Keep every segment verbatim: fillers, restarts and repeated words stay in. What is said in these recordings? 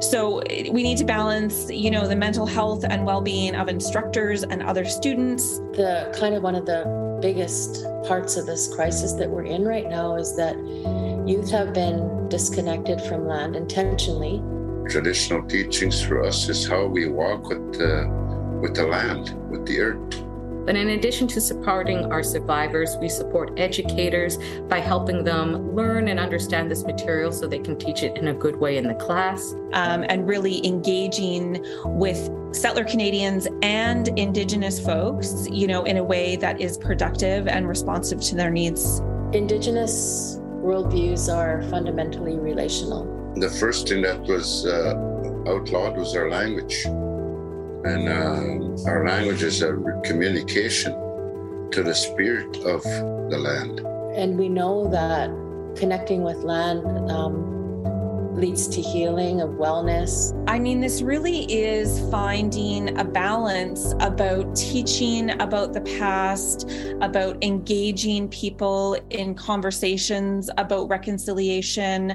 So we need to balance, you know, the mental health and well-being of instructors and other students. The kind of one of the biggest parts of this crisis that we're in right now is that youth have been disconnected from land intentionally. Traditional teachings for us is how we walk with the, with the land, with the earth. But in addition to supporting our survivors, we support educators by helping them learn and understand this material so they can teach it in a good way in the class. Um, and really engaging with settler Canadians and Indigenous folks, you know, in a way that is productive and responsive to their needs. Indigenous worldviews are fundamentally relational. The first thing that was uh, outlawed was our language. And uh, our language is a communication to the spirit of the land. And we know that connecting with land um, leads to healing, of wellness. I mean, this really is finding a balance about teaching about the past, about engaging people in conversations about reconciliation.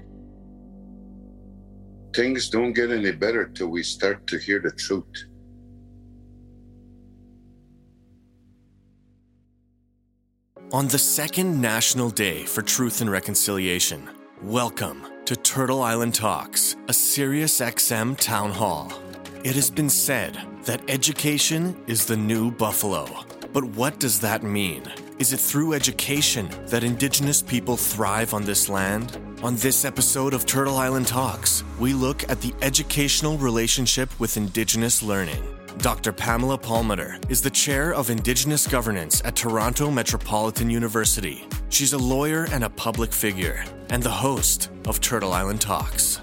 Things don't get any better till we start to hear the truth. On the second National Day for Truth and Reconciliation, welcome to Turtle Island Talks, a SiriusXM town hall. It has been said that education is the new buffalo. But what does that mean? Is it through education that Indigenous people thrive on this land? On this episode of Turtle Island Talks, we look at the educational relationship with Indigenous learning. Doctor Pamela Palmater is the chair of Indigenous Governance at Toronto Metropolitan University. She's a lawyer and a public figure, and the host of Turtle Island Talks.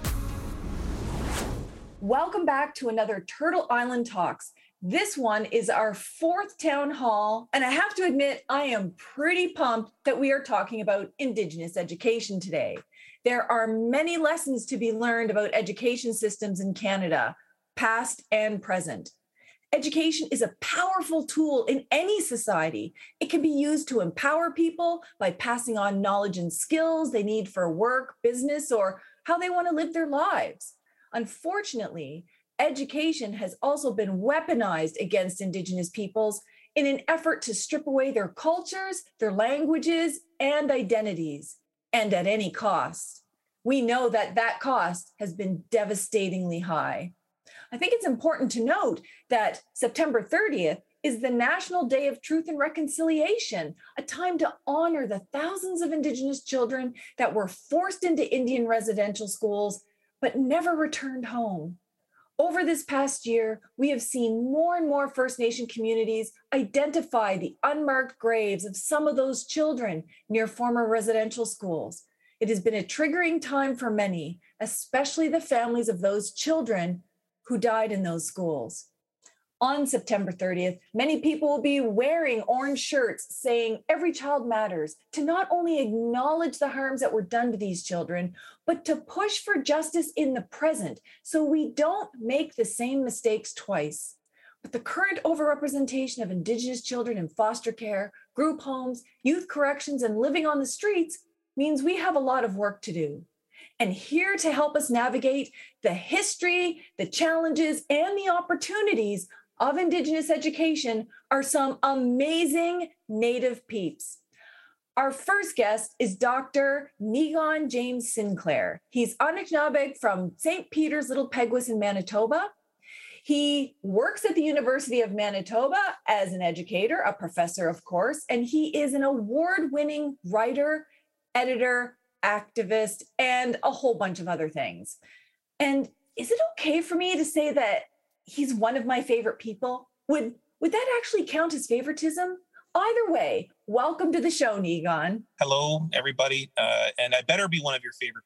Welcome back to another Turtle Island Talks. This one is our fourth town hall, and I have to admit, I am pretty pumped that we are talking about Indigenous education today. There are many lessons to be learned about education systems in Canada, past and present. Education is a powerful tool in any society. It can be used to empower people by passing on knowledge and skills they need for work, business, or how they want to live their lives. Unfortunately, education has also been weaponized against Indigenous peoples in an effort to strip away their cultures, their languages, and identities, and at any cost. We know that that cost has been devastatingly high. I think it's important to note that September thirtieth is the National Day of Truth and Reconciliation, a time to honor the thousands of Indigenous children that were forced into Indian residential schools, but never returned home. Over this past year, we have seen more and more First Nation communities identify the unmarked graves of some of those children near former residential schools. It has been a triggering time for many, especially the families of those children who died in those schools. On September thirtieth, many people will be wearing orange shirts saying every child matters, to not only acknowledge the harms that were done to these children, but to push for justice in the present so we don't make the same mistakes twice. But the current overrepresentation of Indigenous children in foster care, group homes, youth corrections, and living on the streets means we have a lot of work to do. And here to help us navigate the history, the challenges, and the opportunities of Indigenous education are some amazing Native peeps. Our first guest is Doctor Niigaan James Sinclair. He's Anishinaabe from Saint Peter's Little Peguis in Manitoba. He works at the University of Manitoba as an educator, a professor, of course, and he is an award-winning writer, editor, activist, and a whole bunch of other things. And is it okay for me to say that he's one of my favorite people? Would would that actually count as favoritism? Either way, welcome to the show, Niigaan. Hello, everybody. Uh, and I better be one of your favorite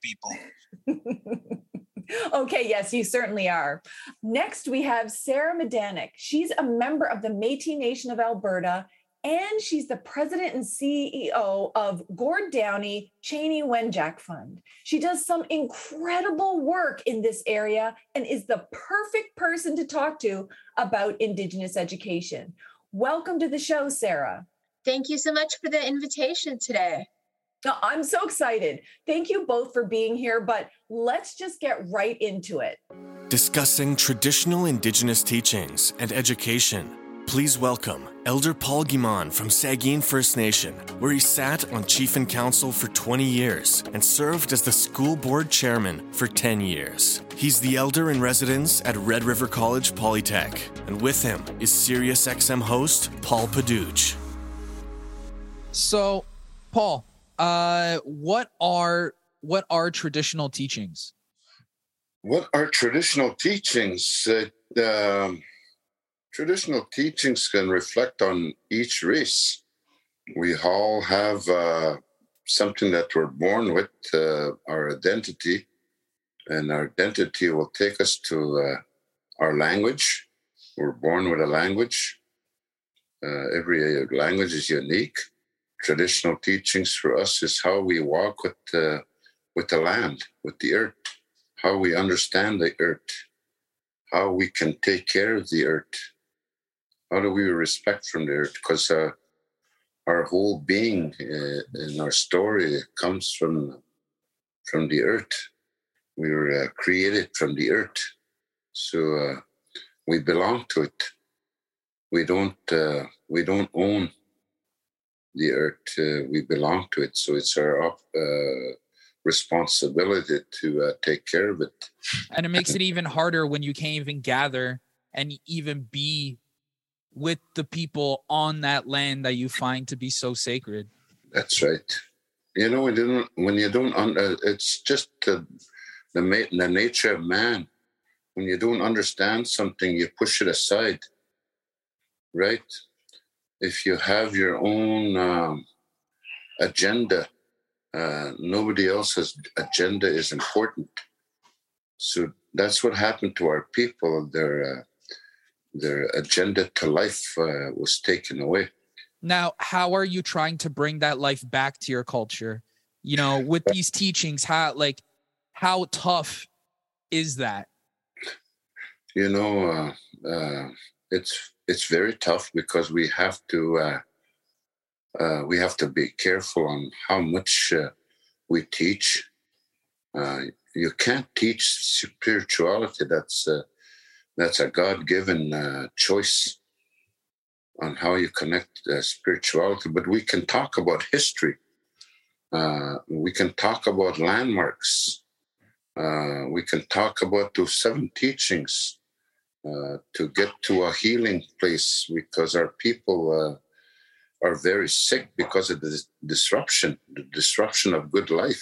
people. Okay, yes, you certainly are. Next, we have Sarah Medanik. She's a member of the Métis Nation of Alberta, and she's the president and C E O of Gord Downie Cheney Wenjack Fund. She does some incredible work in this area and is the perfect person to talk to about Indigenous education. Welcome to the show, Sarah. Thank you so much for the invitation today. Now, I'm so excited. Thank you both for being here, but let's just get right into it. Discussing traditional Indigenous teachings and education, please welcome Elder Paul Guimond from Saugeen First Nation, where he sat on Chief and Council for twenty years and served as the school board chairman for ten years. He's the elder in residence at Red River College Polytech, and with him is Sirius X M host Paul Paduch. So, Paul, uh, what are what are traditional teachings? What are traditional teachings? Uh, um, traditional teachings can reflect on each race. We all have uh, something that we're born with, uh, our identity, and our identity will take us to uh, our language. We're born with a language. Uh, every language is unique. Traditional teachings for us is how we walk with uh, with the land, with the earth. How we understand the earth, how we can take care of the earth, how do we respect from the earth? Because uh, our whole being uh, in our story comes from from the earth. We were uh, created from the earth, so uh, we belong to it. We don't uh, we don't own the earth. Uh, we belong to it, so it's our uh, responsibility to uh, take care of it. And it makes it even harder when you can't even gather and even be with the people on that land that you find to be so sacred. That's right. You know, when you don't, when you don't uh, it's just uh, the, ma- the nature of man. When you don't understand something, you push it aside, right? If you have your own um, agenda, Uh, nobody else's agenda is important. So that's what happened to our people. Their uh, their agenda to life uh, was taken away. Now, how are you trying to bring that life back to your culture? You know, with these teachings, how like how tough is that? You know, uh, uh, it's it's very tough because we have to. Uh, Uh, we have to be careful on how much uh, we teach. Uh, you can't teach spirituality. That's uh, that's a God-given uh, choice on how you connect uh, spirituality. But we can talk about history. Uh, we can talk about landmarks. Uh, we can talk about those seven teachings uh, to get to a healing place because our people. Uh, are very sick because of the disruption, the disruption of good life.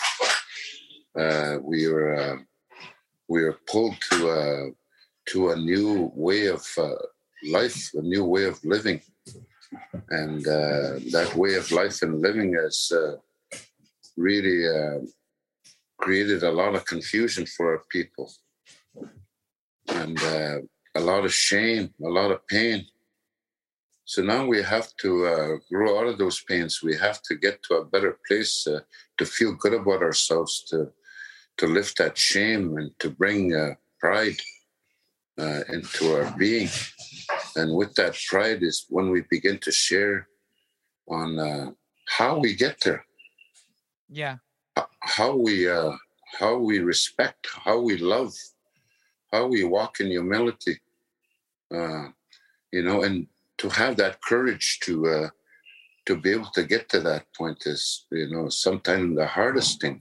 Uh, we are uh, we are pulled to a to a new way of uh, life, a new way of living, and uh, that way of life and living has uh, really uh, created a lot of confusion for our people, and uh, a lot of shame, a lot of pain. So now we have to uh, grow out of those pains. We have to get to a better place uh, to feel good about ourselves, to to lift that shame and to bring uh, pride uh, into our being. And with that pride is when we begin to share on uh, how we get there. Yeah. How we uh, how we respect, how we love, how we walk in humility. Uh, you know, and to have that courage to uh, to be able to get to that point is, you know, sometimes the hardest thing,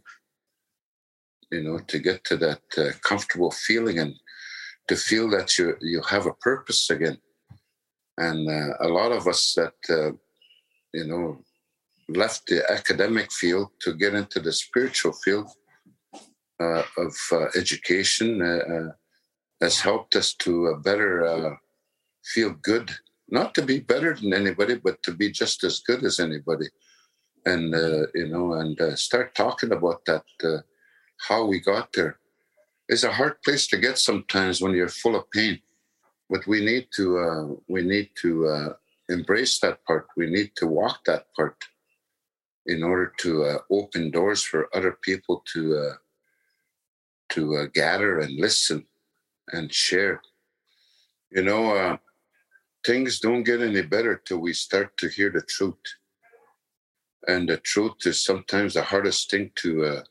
you know, to get to that uh, comfortable feeling and to feel that you you have a purpose again. And uh, a lot of us that, uh, you know, left the academic field to get into the spiritual field uh, of uh, education uh, uh, has helped us to uh, better uh, feel good. Not to be better than anybody, but to be just as good as anybody. And, uh, you know, and uh, start talking about that, uh, how we got there. It's a hard place to get sometimes when you're full of pain. But we need to, uh, we need to uh, embrace that part. We need to walk that part in order to uh, open doors for other people to, uh, to uh, gather and listen and share. You know, uh, things don't get any better till we start to hear the truth. and the truth is sometimes the hardest thing to uh,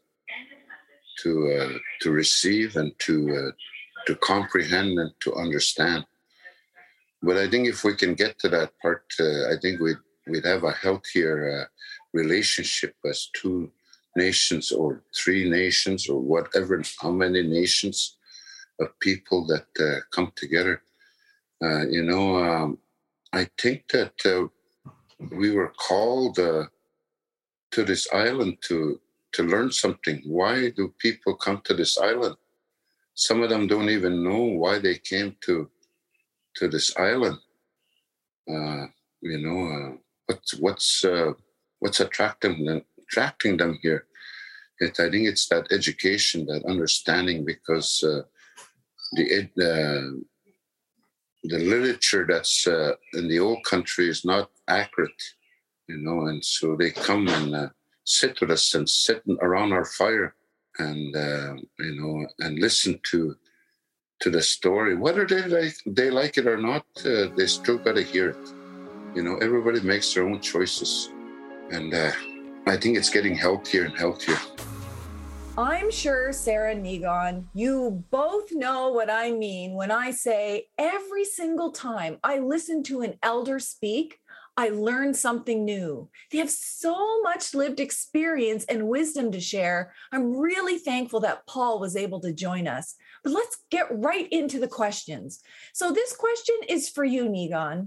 to uh, to receive and to uh, to comprehend and to understand. But I think if we can get to that part, uh, I think we'd we'd have a healthier uh, relationship as two nations or three nations or whatever, how many nations of people that uh, come together. Uh, you know, um, I think that uh, we were called uh, to this island to to learn something. Why do people come to this island? Some of them don't even know why they came to to this island. Uh, you know, uh, what's what's uh, what's attracting them attracting them here? It, I think it's that education, that understanding, because uh, the uh, the literature that's uh, in the old country is not accurate, you know, and so they come and uh, sit with us and sit around our fire and uh, you know and listen to to the story, whether they like they like it or not. Uh, they still got to hear it. You know, everybody makes their own choices, and uh, I think it's getting healthier and healthier. I'm sure, Sarah and Niigaan, you both know what I mean when I say every single time I listen to an elder speak, I learn something new. They have so much lived experience and wisdom to share. I'm really thankful that Paul was able to join us. But let's get right into the questions. So this question is for you, Niigaan.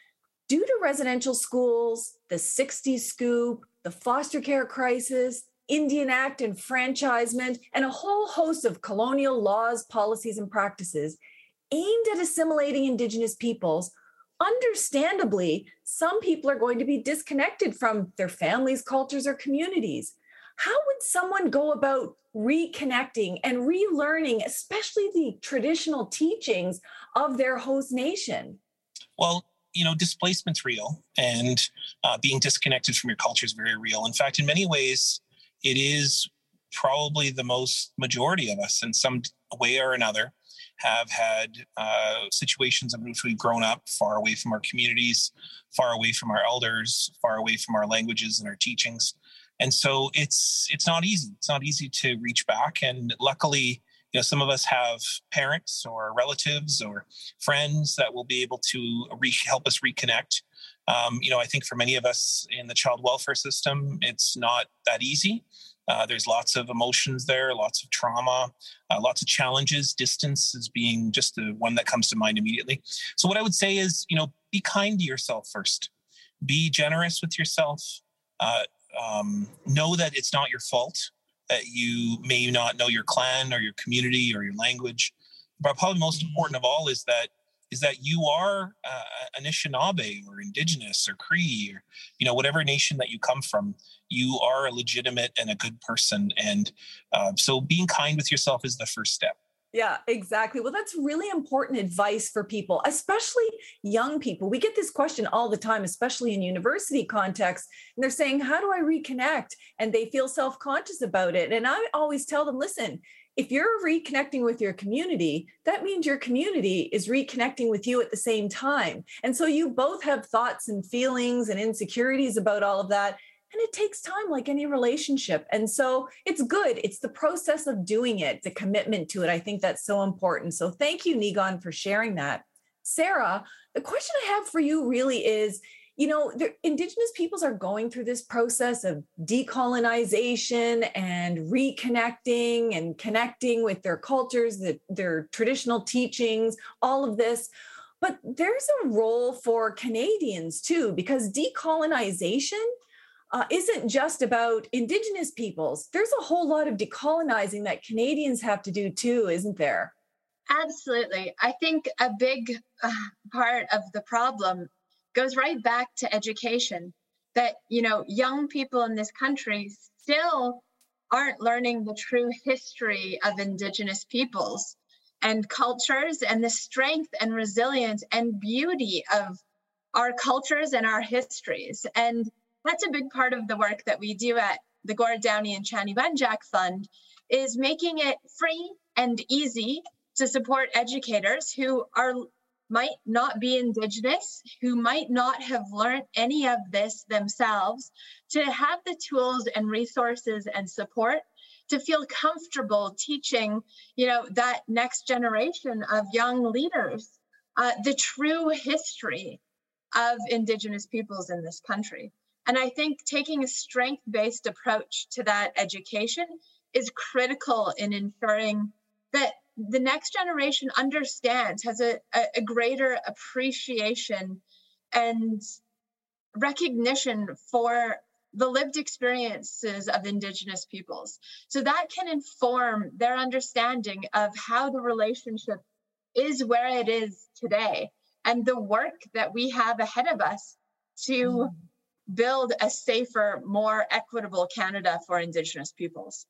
Due to residential schools, the sixties scoop, the foster care crisis, Indian Act enfranchisement, and a whole host of colonial laws, policies, and practices aimed at assimilating Indigenous peoples, understandably, some people are going to be disconnected from their families, cultures, or communities. How would someone go about reconnecting and relearning, especially the traditional teachings of their host nation? Well, you know, displacement's real, and uh, being disconnected from your culture is very real. In fact, in many ways, it is probably the most majority of us in some way or another have had uh, situations in which we've grown up far away from our communities, far away from our elders, far away from our languages and our teachings. And so it's it's not easy. It's not easy to reach back. And luckily, you know, some of us have parents or relatives or friends that will be able to re- help us reconnect. Um, you know, I think for many of us in the child welfare system, it's not that easy. Uh, there's lots of emotions there, lots of trauma, uh, lots of challenges. Distance is being just the one that comes to mind immediately. So what I would say is, you know, be kind to yourself first. Be generous with yourself. Uh, um, know that it's not your fault that you may not know your clan or your community or your language. But probably most important of all is that is that you are uh, Anishinaabe or Indigenous or Cree or, you know, whatever nation that you come from, you are a legitimate and a good person. And uh, so being kind with yourself is the first step. Yeah, exactly. Well, that's really important advice for people, especially young people. We get this question all the time, especially in university context. And they're saying, how do I reconnect? And they feel self-conscious about it. And I always tell them, listen, if you're reconnecting with your community, that means your community is reconnecting with you at the same time. And so you both have thoughts and feelings and insecurities about all of that. And it takes time, like any relationship. And so it's good. It's the process of doing it, the commitment to it. I think that's so important. So thank you, Niigaan, for sharing that. Sarah, the question I have for you really is, you know, the Indigenous peoples are going through this process of decolonization and reconnecting and connecting with their cultures, the, their traditional teachings, all of this. But there's a role for Canadians too, because decolonization uh, isn't just about Indigenous peoples. There's a whole lot of decolonizing that Canadians have to do too, isn't there? Absolutely. I think a big uh, part of the problem goes right back to education, that, you know, young people in this country still aren't learning the true history of Indigenous peoples and cultures and the strength and resilience and beauty of our cultures and our histories. And that's a big part of the work that we do at the Gord Downie and Chanie Wenjack Fund, is making it free and easy to support educators who are might not be Indigenous, who might not have learned any of this themselves, to have the tools and resources and support to feel comfortable teaching, you know, that next generation of young leaders uh, the true history of Indigenous peoples in this country. And I think taking a strength-based approach to that education is critical in ensuring that the next generation understands, has a, a greater appreciation and recognition for the lived experiences of Indigenous peoples. So that can inform their understanding of how the relationship is where it is today and the work that we have ahead of us to mm. build a safer, more equitable Canada for Indigenous peoples.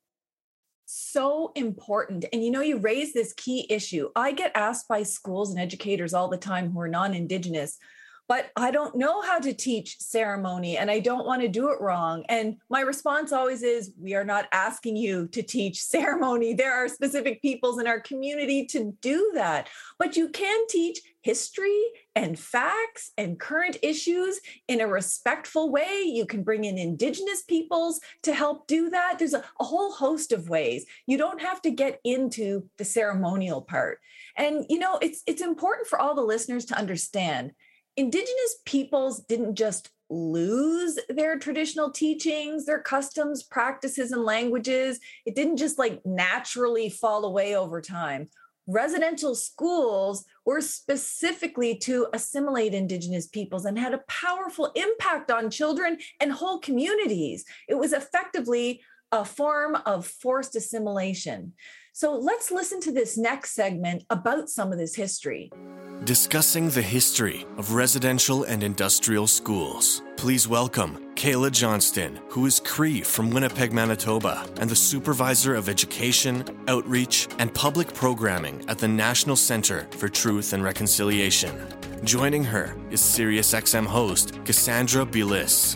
So important. And you know, you raise this key issue. I get asked by schools and educators all the time who are non-Indigenous, but I don't know how to teach ceremony and I don't want to do it wrong. And my response always is, we are not asking you to teach ceremony. There are specific peoples in our community to do that. But you can teach history and facts and current issues in a respectful way. You can bring in Indigenous peoples to help do that. There's a, a whole host of ways. You don't have to get into the ceremonial part. And, you know, it's it's important for all the listeners to understand Indigenous peoples didn't just lose their traditional teachings, their customs, practices, and languages. It didn't just like naturally fall away over time. Residential schools were specifically to assimilate Indigenous peoples and had a powerful impact on children and whole communities. It was effectively a form of forced assimilation. So let's listen to this next segment about some of this history. Discussing the history of residential and industrial schools. Please welcome Kayla Johnston, who is Cree from Winnipeg, Manitoba, and the Supervisor of Education, Outreach, and Public Programming at the National Centre for Truth and Reconciliation. Joining her is SiriusXM host Cassandra Bilis.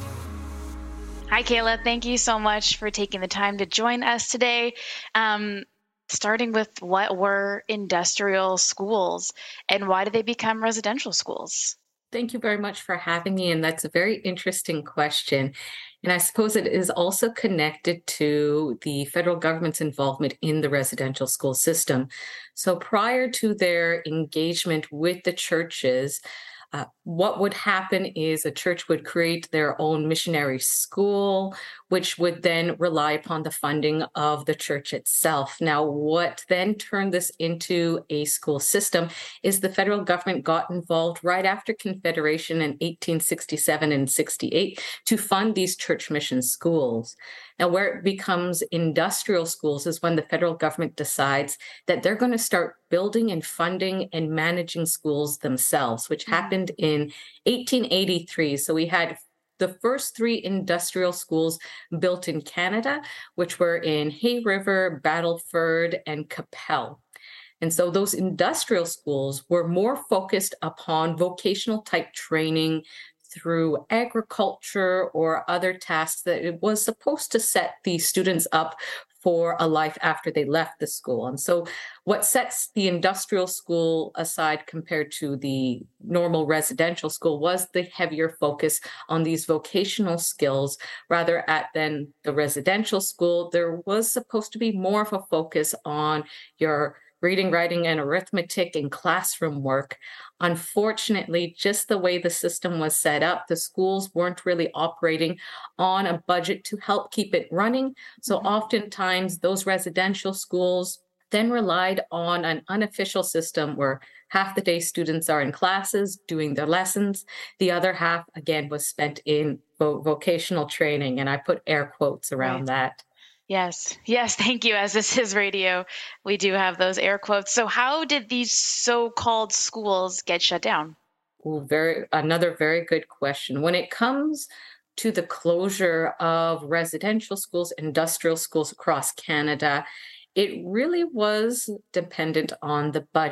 Hi, Kayla. Thank you so much for taking the time to join us today. Um, starting with, what were industrial schools and why did they become residential schools? Thank you very much for having me. And that's a very interesting question. And I suppose it is also connected to the federal government's involvement in the residential school system. So prior to their engagement with the churches, Uh, what would happen is a church would create their own missionary school, which would then rely upon the funding of the church itself. Now, what then turned this into a school system is the federal government got involved right after Confederation in eighteen sixty-seven and sixty-eight to fund these church mission schools. Now, where it becomes industrial schools is when the federal government decides that they're going to start building and funding and managing schools themselves, which mm-hmm. happened in eighteen eighty-three. So we had the first three industrial schools built in Canada, which were in Hay River, Battleford, and Qu'Appelle. And so those industrial schools were more focused upon vocational type training through agriculture or other tasks that it was supposed to set the students up for a life after they left the school. And so what sets the industrial school aside compared to the normal residential school was the heavier focus on these vocational skills. Rather at than the residential school, there was supposed to be more of a focus on your reading, writing, and arithmetic and classroom work. Unfortunately, just the way the system was set up, the schools weren't really operating on a budget to help keep it running. So mm-hmm. oftentimes those residential schools then relied on an unofficial system where half the day students are in classes doing their lessons. The other half, again, was spent in vo- vocational training. And I put air quotes around right. that. Yes. Yes. Thank you. As this is radio, we do have those air quotes. So how did these so-called schools get shut down? Ooh, very, another very good question. When it comes to the closure of residential schools, industrial schools across Canada, it really was dependent on the budget.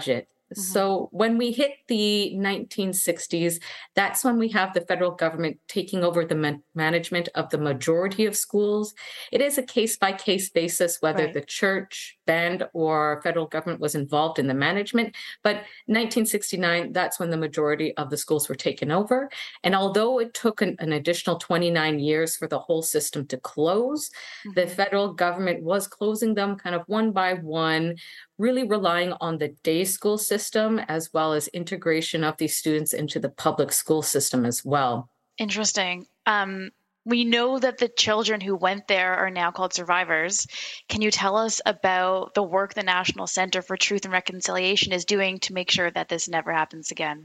Mm-hmm. So when we hit the nineteen sixties, that's when we have the federal government taking over the man- management of the majority of schools. It is a case-by-case basis whether right. the church, band, or federal government was involved in the management. But nineteen sixty-nine, that's when the majority of the schools were taken over. And although it took an, an additional twenty-nine years for the whole system to close, mm-hmm. the federal government was closing them kind of one by one, really relying on the day school system as well as integration of these students into the public school system as well. Interesting. Um, we know that the children who went there are now called survivors. Can you tell us about the work the National Center for Truth and Reconciliation is doing to make sure that this never happens again?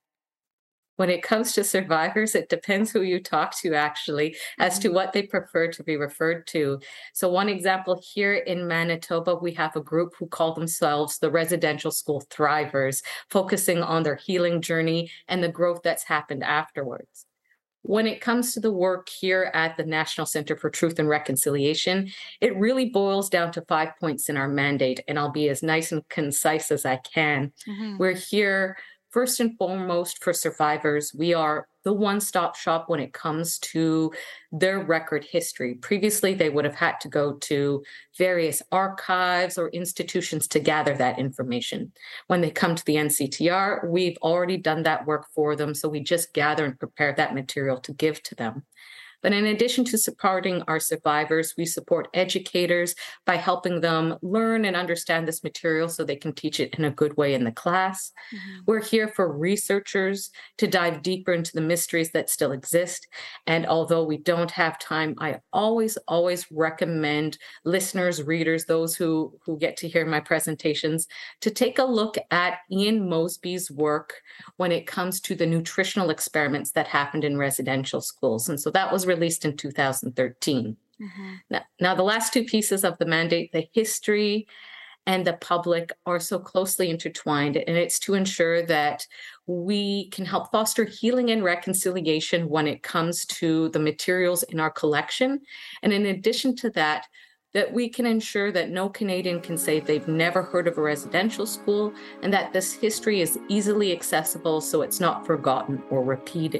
When it comes to survivors, it depends who you talk to, actually, as to what they prefer to be referred to. So one example here in Manitoba, we have a group who call themselves the Residential School Thrivers, focusing on their healing journey and the growth that's happened afterwards. When it comes to the work here at the National Center for Truth and Reconciliation, it really boils down to five points in our mandate, and I'll be as nice and concise as I can. Mm-hmm. We're here first and foremost for survivors. We are the one-stop shop when it comes to their record history. Previously, they would have had to go to various archives or institutions to gather that information. When they come to the N C T R, we've already done that work for them, so we just gather and prepare that material to give to them. But in addition to supporting our survivors, we support educators by helping them learn and understand this material so they can teach it in a good way in the class. Mm-hmm. We're here for researchers to dive deeper into the mysteries that still exist. And although we don't have time, I always, always recommend listeners, readers, those who, who get to hear my presentations, to take a look at Ian Mosby's work when it comes to the nutritional experiments that happened in residential schools. And so that was released in two thousand thirteen. Mm-hmm. Now, now, the last two pieces of the mandate, the history and the public, are so closely intertwined, and it's to ensure that we can help foster healing and reconciliation when it comes to the materials in our collection. And in addition to that, that we can ensure that no Canadian can say they've never heard of a residential school, and that this history is easily accessible so it's not forgotten or repeated.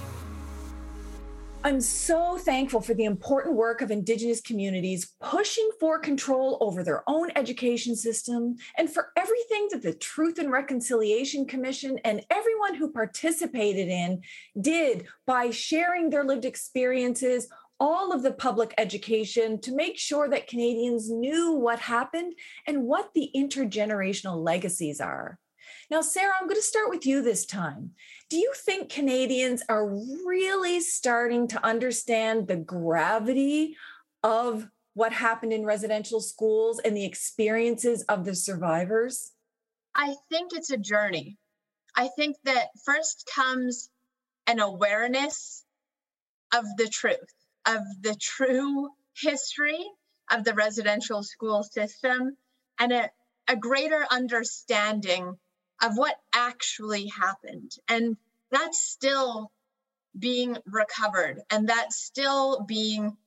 I'm so thankful for the important work of Indigenous communities pushing for control over their own education system, and for everything that the Truth and Reconciliation Commission and everyone who participated in did by sharing their lived experiences, all of the public education, to make sure that Canadians knew what happened and what the intergenerational legacies are. Now, Sarah, I'm going to start with you this time. Do you think Canadians are really starting to understand the gravity of what happened in residential schools and the experiences of the survivors? I think it's a journey. I think that first comes an awareness of the truth, of the true history of the residential school system, and a, a greater understanding of what actually happened. And that's still being recovered, and that's still being,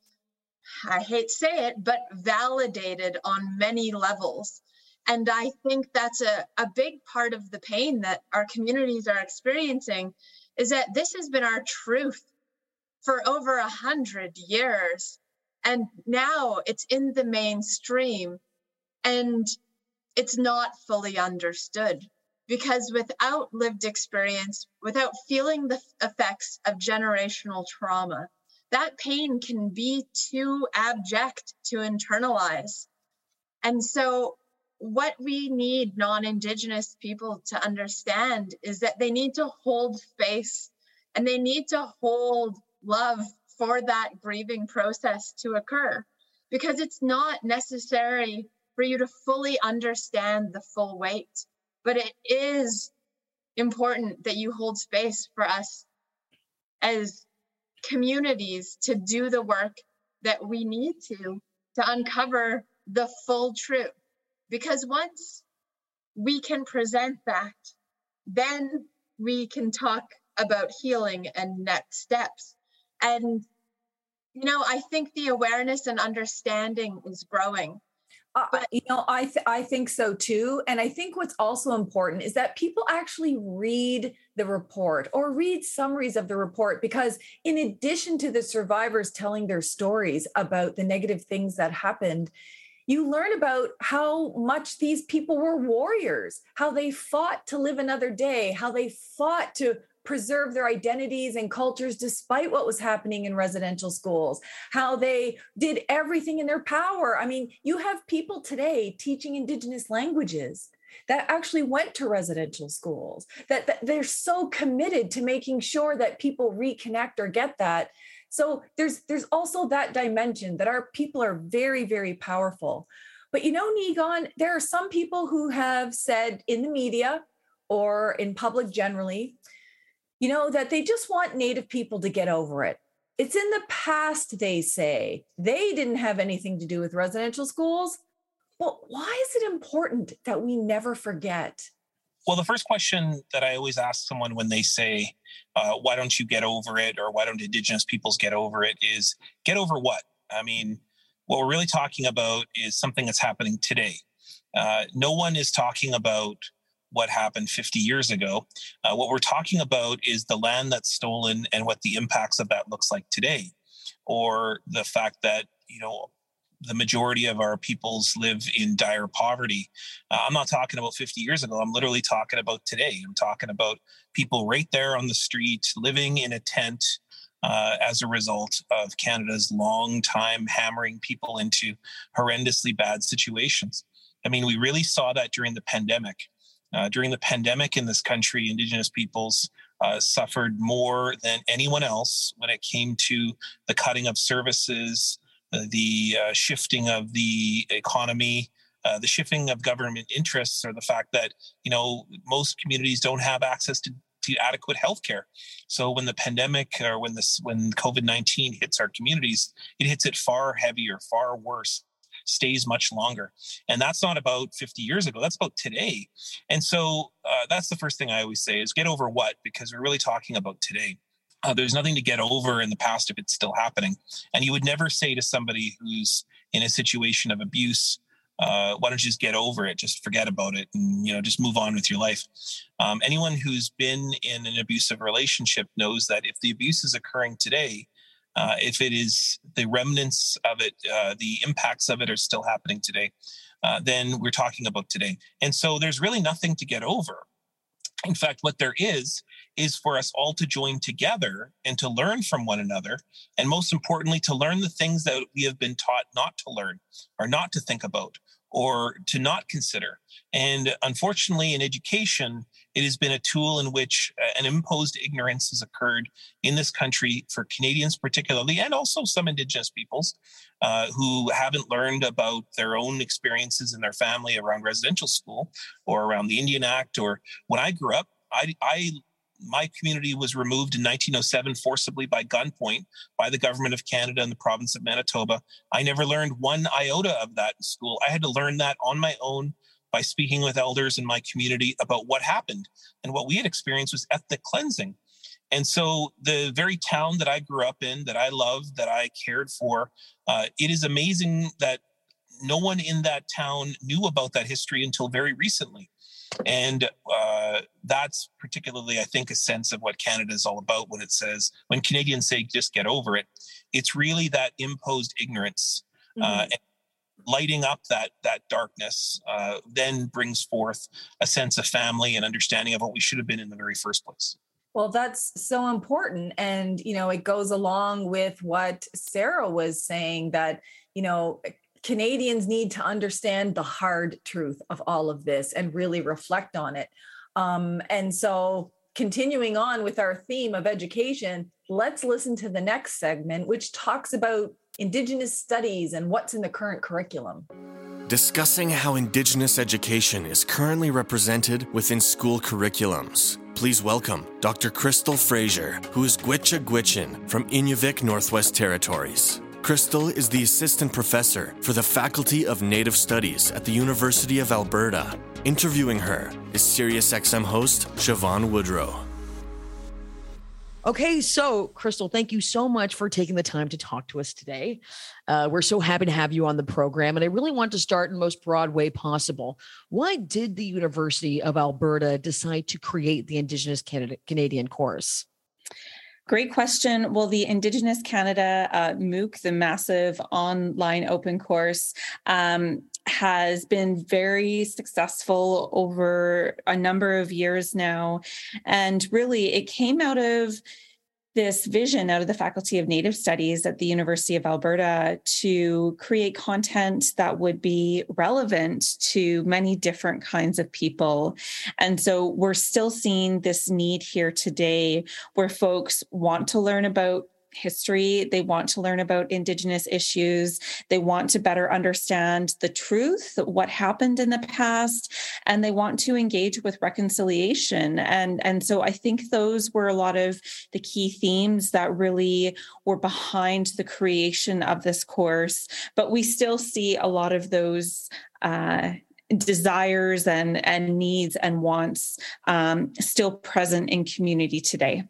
I hate to say it, but validated on many levels. And I think that's a, a big part of the pain that our communities are experiencing, is that this has been our truth for over a hundred years. And now it's in the mainstream and it's not fully understood. Because without lived experience, without feeling the effects of generational trauma, that pain can be too abject to internalize. And so what we need non-Indigenous people to understand is that they need to hold space, and they need to hold love for that grieving process to occur, because it's not necessary for you to fully understand the full weight. But it is important that you hold space for us as communities to do the work that we need to, to uncover the full truth. Because once we can present that, then we can talk about healing and next steps. And, you know, I think the awareness and understanding is growing. Uh, you know, I th- I think so too. And I think what's also important is that people actually read the report or read summaries of the report, because in addition to the survivors telling their stories about the negative things that happened, you learn about how much these people were warriors, how they fought to live another day, how they fought to preserve their identities and cultures despite what was happening in residential schools, how they did everything in their power. I mean, you have people today teaching Indigenous languages that actually went to residential schools, that, that they're so committed to making sure that people reconnect or get that. So there's there's also that dimension that our people are very, very powerful. But you know, Niigaan, there are some people who have said in the media or in public generally, you know, that they just want Native people to get over it. It's in the past, they say. They didn't have anything to do with residential schools. Well, why is it important that we never forget? Well, the first question that I always ask someone when they say, uh, why don't you get over it, or why don't Indigenous peoples get over it, is get over what? I mean, what we're really talking about is something that's happening today. Uh, no one is talking about what happened fifty years ago. Uh, what we're talking about is the land that's stolen and what the impacts of that looks like today, or the fact that, you know, the majority of our peoples live in dire poverty. Uh, I'm not talking about fifty years ago. I'm literally talking about today. I'm talking about people right there on the street living in a tent uh, as a result of Canada's long time hammering people into horrendously bad situations. I mean, we really saw that during the pandemic. Uh, during the pandemic in this country, Indigenous peoples uh, suffered more than anyone else when it came to the cutting of services, uh, the uh, shifting of the economy, uh, the shifting of government interests, or the fact that, you know, most communities don't have access to, to adequate healthcare. So when the pandemic or when this when COVID nineteen hits our communities, it hits it far heavier, far worse, stays much longer. And that's not about fifty years ago. That's about today. And so uh, that's the first thing I always say is get over what, because we're really talking about today. Uh, there's nothing to get over in the past if it's still happening. And you would never say to somebody who's in a situation of abuse, uh, why don't you just get over it? Just forget about it and, you know, just move on with your life. Um, anyone who's been in an abusive relationship knows that if the abuse is occurring today, Uh, if it is the remnants of it, uh, the impacts of it are still happening today, uh, then we're talking about today. And so there's really nothing to get over. In fact, what there is, is for us all to join together and to learn from one another. And most importantly, to learn the things that we have been taught not to learn or not to think about or to not consider. And unfortunately, in education, it has been a tool in which an imposed ignorance has occurred in this country for Canadians particularly, and also some Indigenous peoples uh, who haven't learned about their own experiences in their family around residential school or around the Indian Act. Or when I grew up, I, I my community was removed in nineteen oh seven forcibly by gunpoint by the government of Canada and the province of Manitoba. I never learned one iota of that in school. I had to learn that on my own by speaking with elders in my community about what happened. And what we had experienced was ethnic cleansing. And so the very town that I grew up in, that I loved, that I cared for, uh, it is amazing that no one in that town knew about that history until very recently. And uh, that's particularly, I think, a sense of what Canada is all about when it says, when Canadians say, just get over it. It's really that imposed ignorance. Mm-hmm. Uh, and lighting up that that darkness uh, then brings forth a sense of family and understanding of what we should have been in the very first place. Well, that's so important. And, you know, it goes along with what Sarah was saying, that, you know, Canadians need to understand the hard truth of all of this and really reflect on it. Um, and so continuing on with our theme of education, let's listen to the next segment, which talks about Indigenous studies and what's in the current curriculum. Discussing how Indigenous education is currently represented within school curriculums. Please welcome Doctor Crystal Fraser, who is Gwich'in Gwich'in from Inuvik, Northwest Territories. Crystal is the Assistant Professor for the Faculty of Native Studies at the University of Alberta. Interviewing her is SiriusXM host Siobhan Woodrow. Okay, so Crystal, thank you so much for taking the time to talk to us today. Uh, we're so happy to have you on the program, and I really want to start in the most broad way possible. Why did the University of Alberta decide to create the Indigenous Canada- Canadian course? Great question. Well, the Indigenous Canada uh, MOOC, the massive online open course, um, has been very successful over a number of years now. And really, it came out of this vision out of the Faculty of Native Studies at the University of Alberta to create content that would be relevant to many different kinds of people. And so we're still seeing this need here today where folks want to learn about history, they want to learn about Indigenous issues, they want to better understand the truth, what happened in the past, and they want to engage with reconciliation. And, and so I think those were a lot of the key themes that really were behind the creation of this course. But we still see a lot of those uh, desires and, and needs and wants um, still present in community today.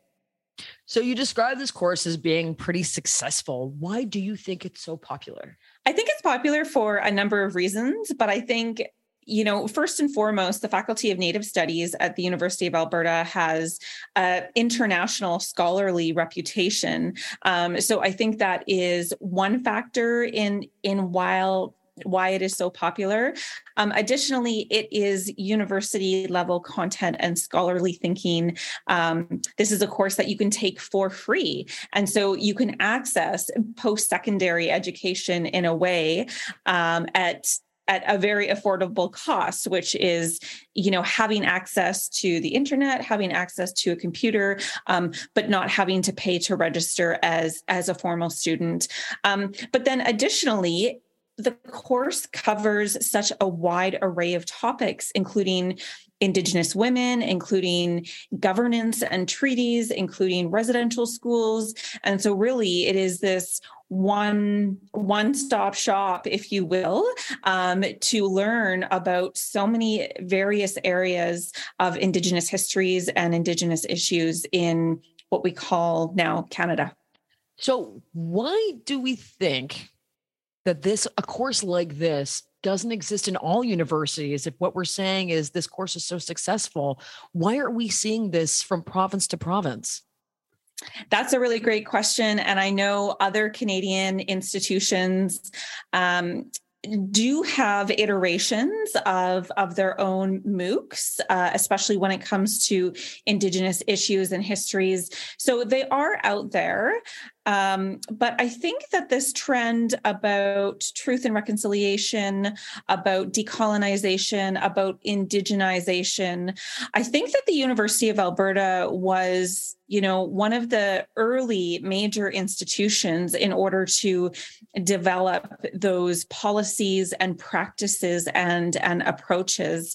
So you describe this course as being pretty successful. Why do you think it's so popular? I think it's popular for a number of reasons, but I think, you know, first and foremost, the Faculty of Native Studies at the University of Alberta has an international scholarly reputation. Um, so I think that is one factor in, in while why it is so popular. Um, additionally, it is university level content and scholarly thinking. Um, this is a course that you can take for free. And so you can access post-secondary education in a way um, at at a very affordable cost, which is, you know, having access to the internet, having access to a computer, um, but not having to pay to register as, as a formal student. Um, but then additionally, the course covers such a wide array of topics, including Indigenous women, including governance and treaties, including residential schools. And so really it is this one, one-stop shop, if you will, um, to learn about so many various areas of Indigenous histories and Indigenous issues in what we call now Canada. So why do we think that this, a course like this doesn't exist in all universities? If what we're saying is this course is so successful, why are we seeing this from province to province? That's a really great question. And I know other Canadian institutions um, do have iterations of, of their own MOOCs, uh, especially when it comes to Indigenous issues and histories. So they are out there. Um, but I think that this trend about truth and reconciliation, about decolonization, about indigenization, I think that the University of Alberta was, you know, one of the early major institutions in order to develop those policies and practices and, and approaches.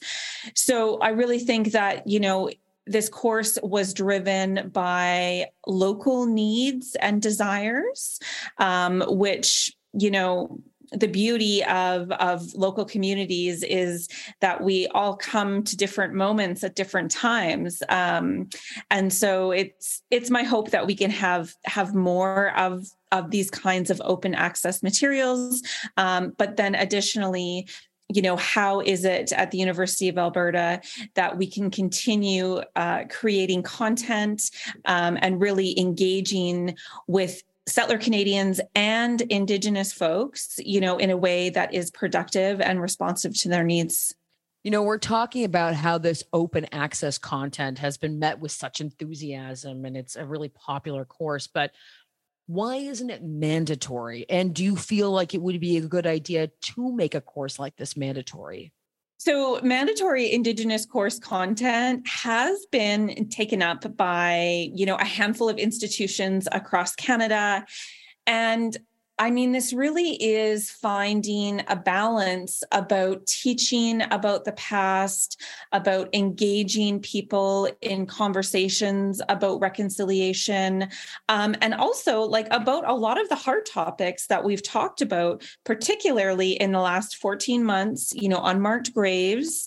So I really think that, you know, this course was driven by local needs and desires, um, which, you know, the beauty of, of local communities is that we all come to different moments at different times. Um, and so it's it's my hope that we can have have more of, of these kinds of open access materials. Um, but then additionally, you know, how is it at the University of Alberta that we can continue uh, creating content um, and really engaging with settler Canadians and Indigenous folks, you know, in a way that is productive and responsive to their needs? You know, we're talking about how this open access content has been met with such enthusiasm, and it's a really popular course, but why isn't it mandatory? And do you feel like it would be a good idea to make a course like this mandatory? So mandatory Indigenous course content has been taken up by, you know, a handful of institutions across Canada. And I mean, this really is finding a balance about teaching about the past, about engaging people in conversations about reconciliation, um, and also like about a lot of the hard topics that we've talked about, particularly in the last fourteen months, you know, unmarked graves,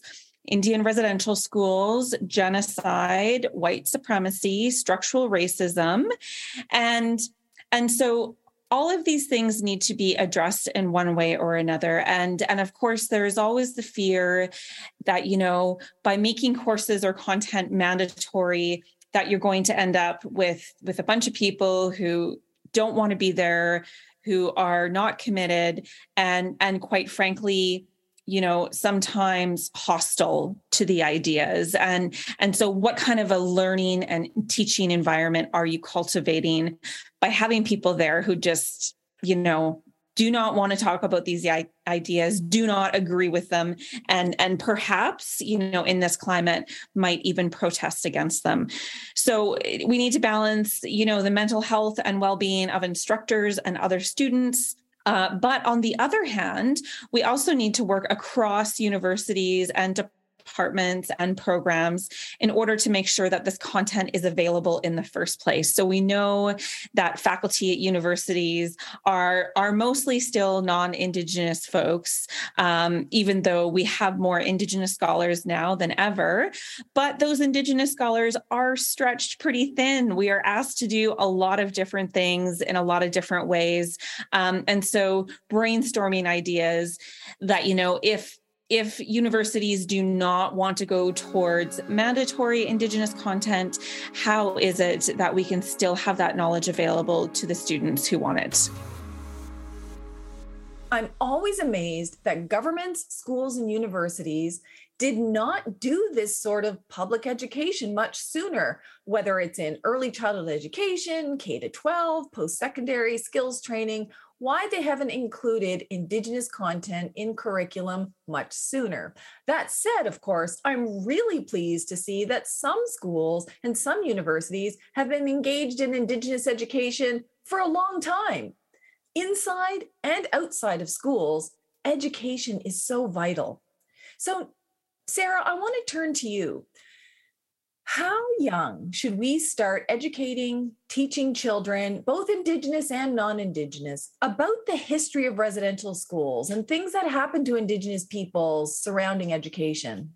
Indian residential schools, genocide, white supremacy, structural racism. And, and so all of these things need to be addressed in one way or another. And, and of course, there's always the fear that, you know, by making courses or content mandatory, that you're going to end up with, with a bunch of people who don't want to be there, who are not committed, and, and quite frankly, you know, sometimes hostile to the ideas. And, and so what kind of a learning and teaching environment are you cultivating by having people there who just, you know, do not want to talk about these ideas, do not agree with them, and, and perhaps, you know, in this climate might even protest against them. So we need to balance, you know, the mental health and well-being of instructors and other students. Uh, but on the other hand, we also need to work across universities and departments and programs in order to make sure that this content is available in the first place. So we know that faculty at universities are, are mostly still non-Indigenous folks, um, even though we have more Indigenous scholars now than ever. But those Indigenous scholars are stretched pretty thin. We are asked to do a lot of different things in a lot of different ways. Um, and so brainstorming ideas that, you know, if If universities do not want to go towards mandatory Indigenous content, how is it that we can still have that knowledge available to the students who want it? I'm always amazed that governments, schools, and universities did not do this sort of public education much sooner, whether it's in early childhood education, K to twelve, post-secondary, skills training, why they haven't included Indigenous content in curriculum much sooner. That said, of course, I'm really pleased to see that some schools and some universities have been engaged in Indigenous education for a long time. Inside and outside of schools, education is so vital. So, Sarah, I want to turn to you. How young should we start educating, teaching children, both Indigenous and non-Indigenous, about the history of residential schools and things that happen to Indigenous peoples surrounding education?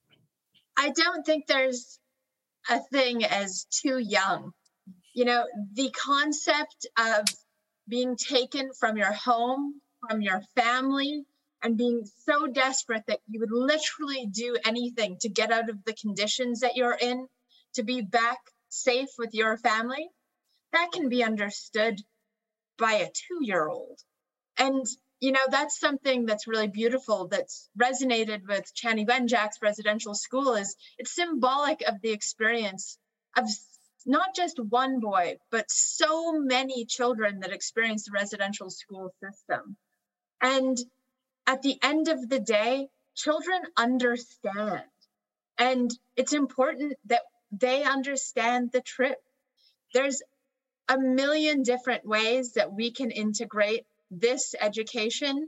I don't think there's a thing as too young. You know, the concept of being taken from your home, from your family, and being so desperate that you would literally do anything to get out of the conditions that you're in, to be back safe with your family, that can be understood by a two-year-old. And, you know, that's something that's really beautiful that's resonated with Chanie Wenjack's residential school is it's symbolic of the experience of not just one boy, but so many children that experience the residential school system. And at the end of the day, children understand. And it's important that they understand the truth. There's a million different ways that we can integrate this education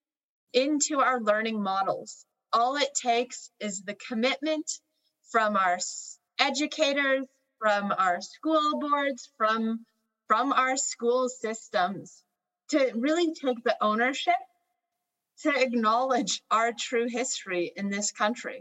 into our learning models. All it takes is the commitment from our educators, from our school boards, from, from our school systems to really take the ownership to acknowledge our true history in this country.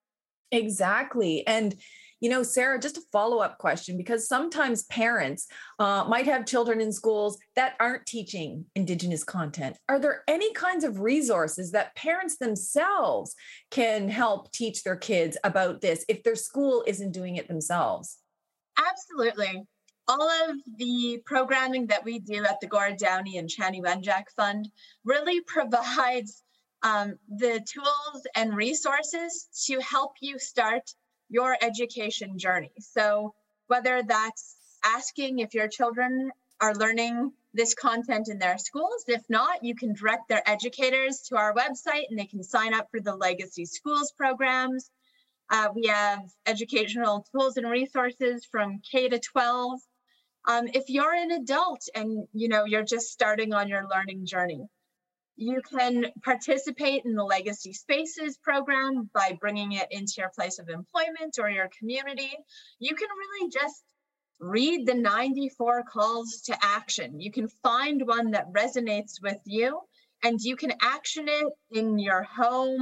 Exactly. And, you know, Sarah, just a follow-up question, because sometimes parents uh, might have children in schools that aren't teaching Indigenous content. Are there any kinds of resources that parents themselves can help teach their kids about this if their school isn't doing it themselves? Absolutely. All of the programming that we do at the Gord Downie and Chanie Wenjack Fund really provides um, the tools and resources to help you start your education journey. So whether that's asking if your children are learning this content in their schools, if not, you can direct their educators to our website and they can sign up for the Legacy Schools programs. Uh, we have educational tools and resources from K to twelve. Um, if you're an adult and you know you're just starting on your learning journey, you can participate in the Legacy Spaces program by bringing it into your place of employment or your community. You can really just read the ninety-four calls to action. You can find one that resonates with you and you can action it in your home,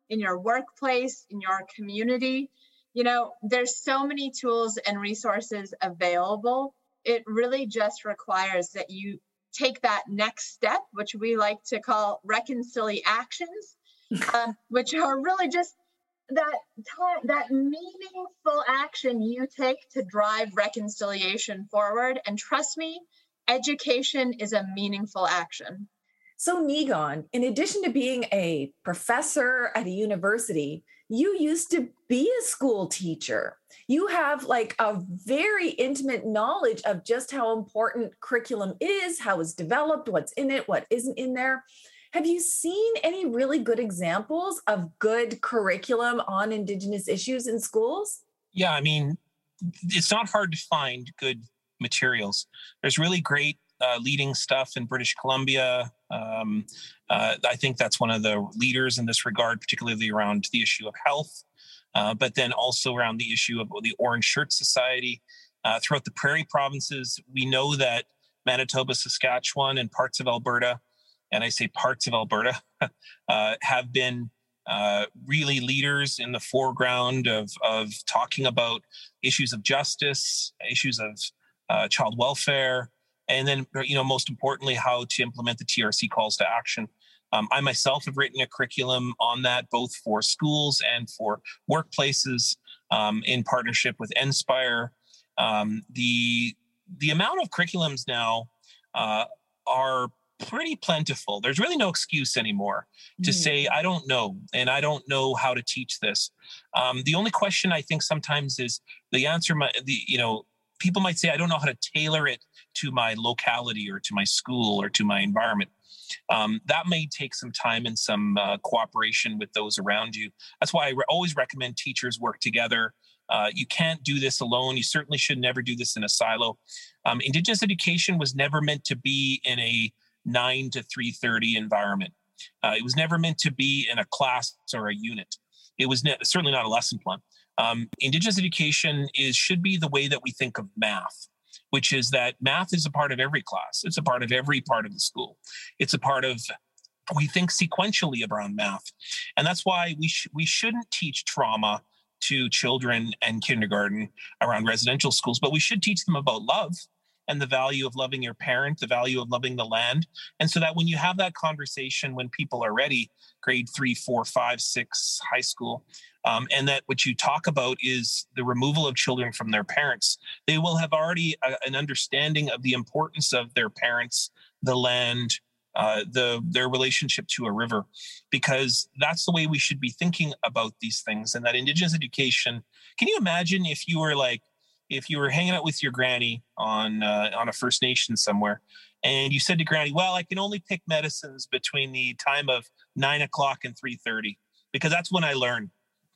in your workplace, in your community. You know, there's so many tools and resources available. It really just requires that you take that next step, which we like to call reconciliations, um, which are really just that time, that meaningful action you take to drive reconciliation forward. And trust me, education is a meaningful action. So Niigaan, in addition to being a professor at a university, you used to be a school teacher. You have like a very intimate knowledge of just how important curriculum is, how it's developed, what's in it, what isn't in there. Have you seen any really good examples of good curriculum on Indigenous issues in schools? Yeah, I mean, it's not hard to find good materials. There's really great uh, leading stuff in British Columbia. Um, uh, I think that's one of the leaders in this regard, particularly around the issue of health, uh, but then also around the issue of the Orange Shirt Society. Uh, throughout the prairie provinces, we know that Manitoba, Saskatchewan, and parts of Alberta, and I say parts of Alberta, uh, have been uh, really leaders in the foreground of, of talking about issues of justice, issues of uh, child welfare, and then, you know, most importantly, how to implement the T R C calls to action. Um, I myself have written a curriculum on that, both for schools and for workplaces, um, in partnership with Inspire. Um, the the amount of curriculums now uh, are pretty plentiful. There's really no excuse anymore to mm. say, I don't know, and I don't know how to teach this. Um, the only question I think sometimes is the answer, my, the, you know, people might say, I don't know how to tailor it to my locality or to my school or to my environment. Um, that may take some time and some uh, cooperation with those around you. That's why I re- always recommend teachers work together. Uh, you can't do this alone. You certainly should never do this in a silo. Um, Indigenous education was never meant to be in a nine to three thirty environment. Uh, it was never meant to be in a class or a unit. It was ne- certainly not a lesson plan. Um, Indigenous education is should be the way that we think of math, which is that math is a part of every class. It's a part of every part of the school. It's a part of, we think sequentially around math. And that's why we sh- we shouldn't teach trauma to children and kindergarten around residential schools, but we should teach them about love and the value of loving your parent, the value of loving the land. And so that when you have that conversation, when people are ready, grade three, four, five, six, high school, um, and that what you talk about is the removal of children from their parents, they will have already a, an understanding of the importance of their parents, the land, uh, the their relationship to a river, because that's the way we should be thinking about these things. And that Indigenous education, can you imagine if you were like, if you were hanging out with your granny on uh, on a First Nation somewhere, and you said to granny, well, I can only pick medicines between the time of nine o'clock and three thirty, because that's when I learn.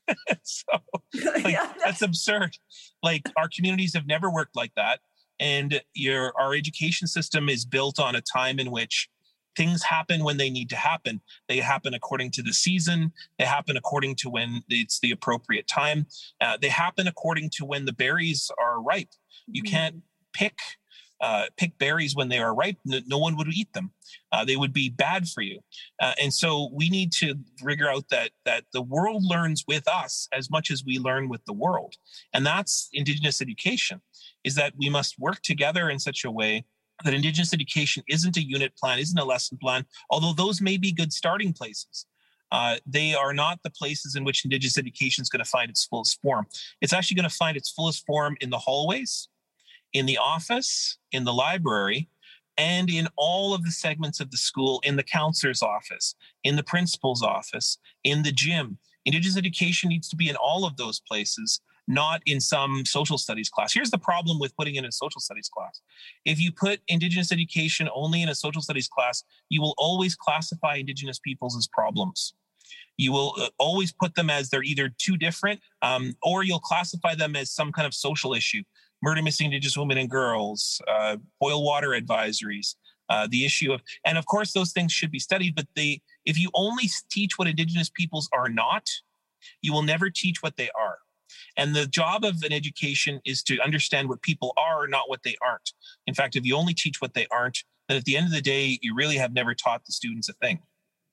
So like, yeah, that's-, that's absurd. Like, our communities have never worked like that. And your our education system is built on a time in which things happen when they need to happen. They happen according to the season. They happen according to when it's the appropriate time. Uh, they happen according to when the berries are ripe. You mm-hmm. can't pick uh, pick berries when they are ripe. No, no one would eat them. Uh, they would be bad for you. Uh, and so we need to figure out that that the world learns with us as much as we learn with the world. And that's Indigenous education, is that we must work together in such a way that Indigenous education isn't a unit plan, isn't a lesson plan, although those may be good starting places. Uh, they are not the places in which Indigenous education is going to find its fullest form. It's actually going to find its fullest form in the hallways, in the office, in the library, and in all of the segments of the school, in the counselor's office, in the principal's office, in the gym. Indigenous education needs to be in all of those places, not in some social studies class. Here's the problem with putting in a social studies class. If you put Indigenous education only in a social studies class, you will always classify Indigenous peoples as problems. You will always put them as they're either too different, um, or you'll classify them as some kind of social issue. Murder, missing Indigenous women and girls, uh, boil water advisories, uh, the issue of, and of course those things should be studied, but they, if you only teach what Indigenous peoples are not, you will never teach what they are. And the job of an education is to understand what people are, not what they aren't. In fact, if you only teach what they aren't, then at the end of the day, you really have never taught the students a thing.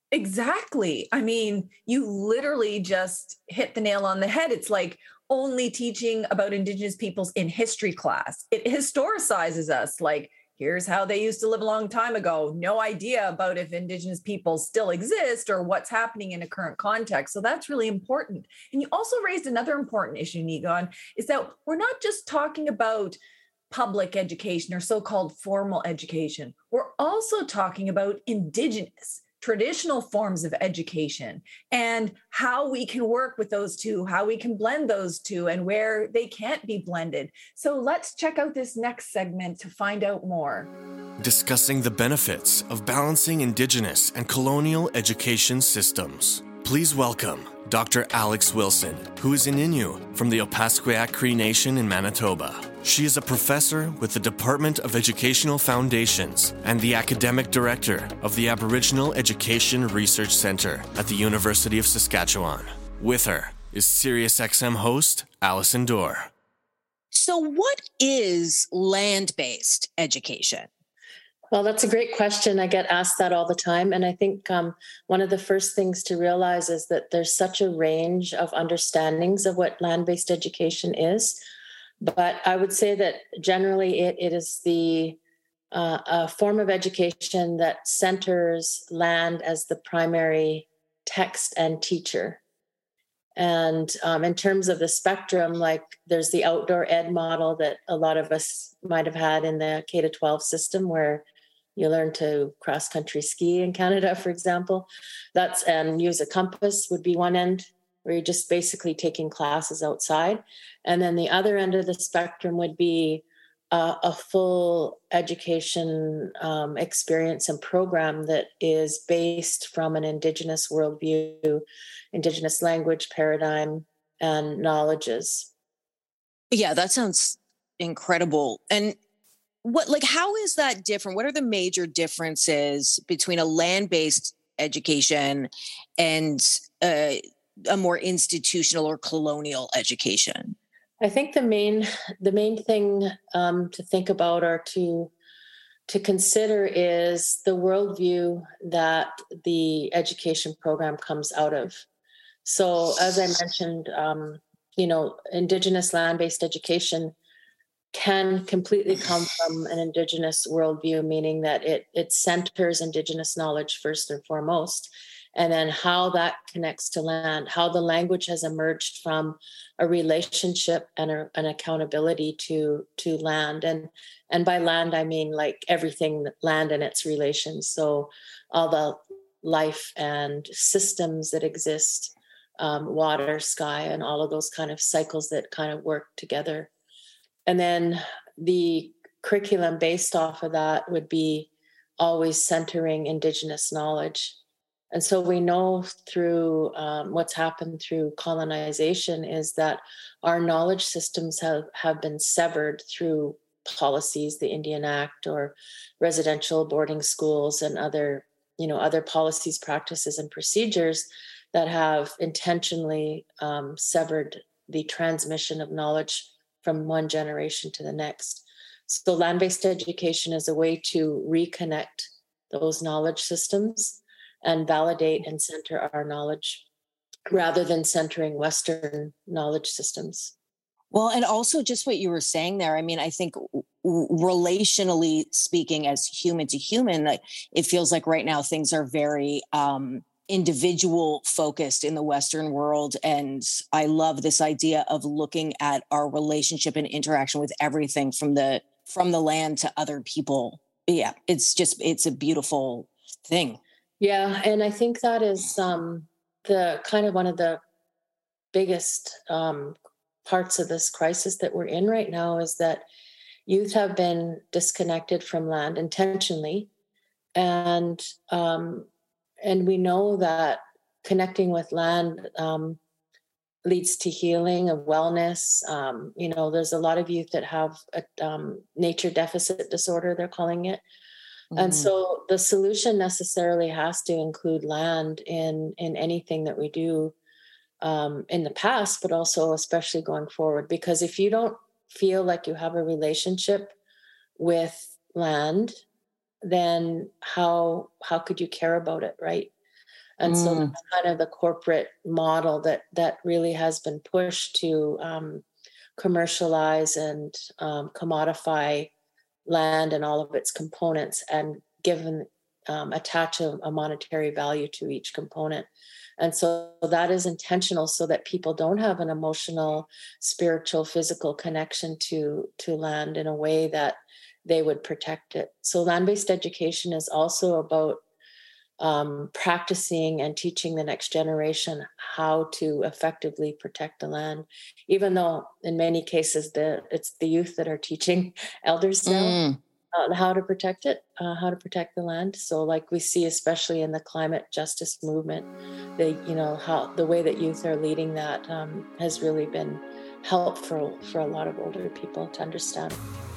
Exactly. I mean, you literally just hit the nail on the head. It's like only teaching about Indigenous peoples in history class. It historicizes us. Like, here's how they used to live a long time ago. No idea about if Indigenous peoples still exist or what's happening in a current context. So that's really important. And you also raised another important issue, Niigaan, is that we're not just talking about public education or so-called formal education. We're also talking about Indigenous traditional forms of education and how we can work with those two, how we can blend those two, and where they can't be blended. So let's check out this next segment to find out more. Discussing the benefits of balancing Indigenous and colonial education systems. Please welcome Doctor Alex Wilson, who is an Innu from the Opaskwayak Cree Nation in Manitoba. She is a professor with the Department of Educational Foundations and the academic director of the Aboriginal Education Research Centre at the University of Saskatchewan. With her is SiriusXM host Allison Dorr. So what is land-based education? Well, that's a great question. I get asked that all the time. And I think um, one of the first things to realize is that there's such a range of understandings of what land-based education is. But I would say that generally it, it is the uh, a form of education that centers land as the primary text and teacher. And um, in terms of the spectrum, like there's the outdoor ed model that a lot of us might have had in the K to twelve system, where you learn to cross-country ski in Canada, for example. That's and use a compass would be one end, where you're just basically taking classes outside. And then the other end of the spectrum would be uh, a full education um, experience and program that is based from an Indigenous worldview, Indigenous language paradigm, and knowledges. Yeah, that sounds incredible. And what, like, how is that different? What are the major differences between a land-based education and uh, a more institutional or colonial education? I think the main the main thing um, to think about or to to consider is the worldview that the education program comes out of. So, as I mentioned, um, you know, Indigenous land-based education can completely come from an Indigenous worldview, meaning that it it centers Indigenous knowledge first and foremost, and then how that connects to land, how the language has emerged from a relationship and a, an accountability to to land. And and by land, I mean like everything, land and its relations. So all the life and systems that exist, um, water, sky, and all of those kind of cycles that kind of work together. And then the curriculum based off of that would be always centering Indigenous knowledge. And so we know through um, what's happened through colonization is that our knowledge systems have, have been severed through policies, the Indian Act or residential boarding schools and other, you know, other policies, practices, and procedures that have intentionally um, severed the transmission of knowledge from one generation to the next. So land-based education is a way to reconnect those knowledge systems and validate and center our knowledge rather than centering Western knowledge systems. Well, and also just what you were saying there, I mean, I think relationally speaking, as human to human, it feels like right now things are very um, individual focused in the Western world. And I love this idea of looking at our relationship and interaction with everything from the from the land to other people. Yeah, it's just, it's a beautiful thing. Yeah, and I think that is um, the kind of one of the biggest um, parts of this crisis that we're in right now is that youth have been disconnected from land intentionally. And um, and we know that connecting with land um, leads to healing and wellness. Um, you know, there's a lot of youth that have a um, nature deficit disorder, they're calling it. Mm-hmm. And so the solution necessarily has to include land in, in anything that we do um, in the past, but also especially going forward. Because if you don't feel like you have a relationship with land, then how how could you care about it, right? And Mm. so that's kind of the corporate model that that really has been pushed to um, commercialize and um, commodify land and all of its components, and given um, attach a, a monetary value to each component. And so that is intentional, so that people don't have an emotional, spiritual, physical connection to to land in a way that they would protect it. So land-based education is also about um, practicing and teaching the next generation how to effectively protect the land, even though in many cases the it's the youth that are teaching elders now Mm. uh, how to protect it, uh, how to protect the land. So, like we see, especially in the climate justice movement, the you know how the way that youth are leading that um, has really been helpful for a lot of older people to understand.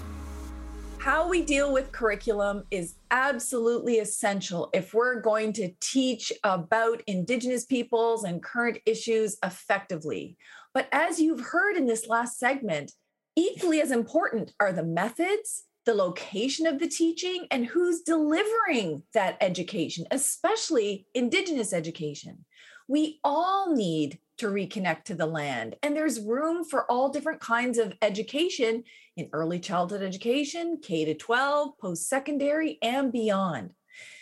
How we deal with curriculum is absolutely essential if we're going to teach about Indigenous peoples and current issues effectively. But as you've heard in this last segment, equally as important are the methods, the location of the teaching, and who's delivering that education, especially Indigenous education. We all need to reconnect to the land, and there's room for all different kinds of education in early childhood education, K to twelve, post-secondary, and beyond.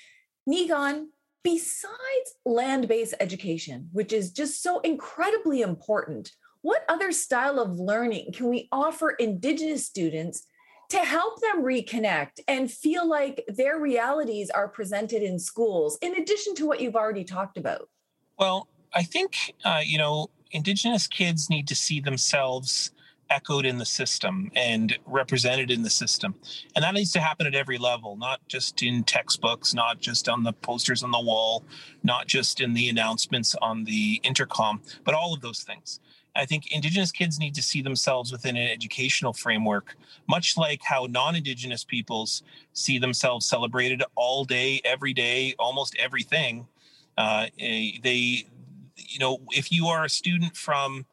Niigaan, besides land-based education, which is just so incredibly important, what other style of learning can we offer Indigenous students to help them reconnect and feel like their realities are presented in schools, in addition to what you've already talked about? Well, I think, uh, you know, Indigenous kids need to see themselves echoed in the system and represented in the system. And that needs to happen at every level, not just in textbooks, not just on the posters on the wall, not just in the announcements on the intercom, but all of those things. I think Indigenous kids need to see themselves within an educational framework, much like how non-Indigenous peoples see themselves celebrated all day, every day, almost everything. Uh, they, you know, if you are a student from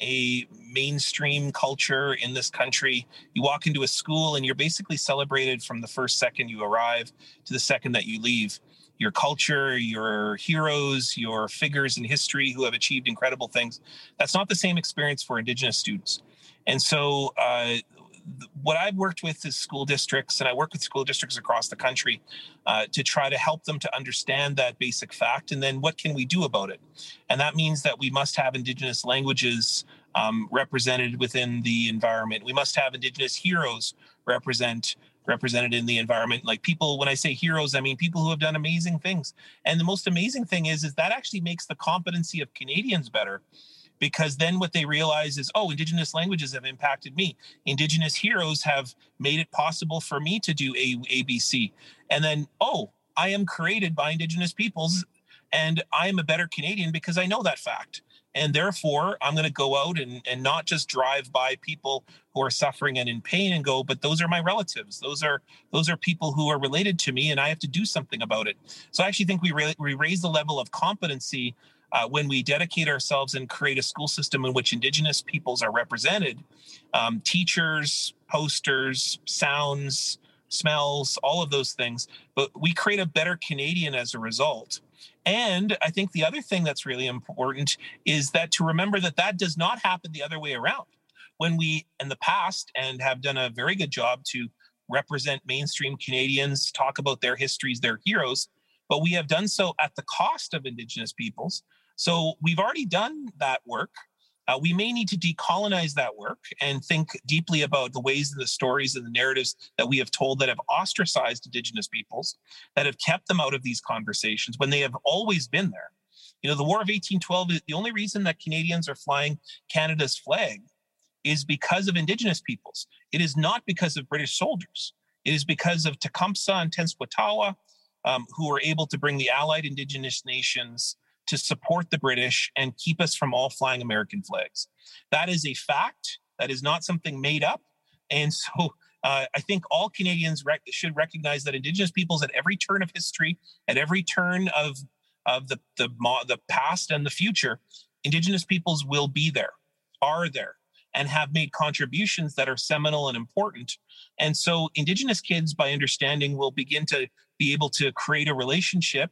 a mainstream culture in this country, you walk into a school and you're basically celebrated from the first second you arrive to the second that you leave. Your culture, your heroes, your figures in history who have achieved incredible things. That's not the same experience for Indigenous students. And so uh, what I've worked with is school districts, and I work with school districts across the country uh, to try to help them to understand that basic fact. And then what can we do about it? And that means that we must have Indigenous languages um, represented within the environment. We must have Indigenous heroes represent represented in the environment. Like people, when I say heroes, I mean people who have done amazing things. And the most amazing thing is, is that actually makes the competency of Canadians better, because then what they realize is, oh, Indigenous languages have impacted me. Indigenous heroes have made it possible for me to do A, A, B, C. And then, oh, I am created by Indigenous peoples, and I am a better Canadian because I know that fact. And therefore, I'm going to go out and, and not just drive by people who are suffering and in pain and go, but those are my relatives. Those are those are people who are related to me, and I have to do something about it. So I actually think we, re- we raise the level of competency uh, when we dedicate ourselves and create a school system in which Indigenous peoples are represented. Um, teachers, posters, sounds, smells, all of those things. But we create a better Canadian as a result. And I think the other thing that's really important is that to remember that that does not happen the other way around. When we, in the past, and have done a very good job to represent mainstream Canadians, talk about their histories, their heroes, but we have done so at the cost of Indigenous peoples. So we've already done that work. Uh, we may need to decolonize that work and think deeply about the ways and the stories and the narratives that we have told that have ostracized Indigenous peoples, that have kept them out of these conversations when they have always been there. You know, the War of eighteen twelve, the only reason that Canadians are flying Canada's flag is because of Indigenous peoples. It is not because of British soldiers. It is because of Tecumseh and Tenskwatawa, um, who were able to bring the allied Indigenous nations to support the British and keep us from all flying American flags. That is a fact. That is not something made up. And so uh, I think all Canadians rec- should recognize that Indigenous peoples at every turn of history, at every turn of, of the, the, the past and the future, Indigenous peoples will be there, are there, and have made contributions that are seminal and important. And so Indigenous kids, by understanding, will begin to be able to create a relationship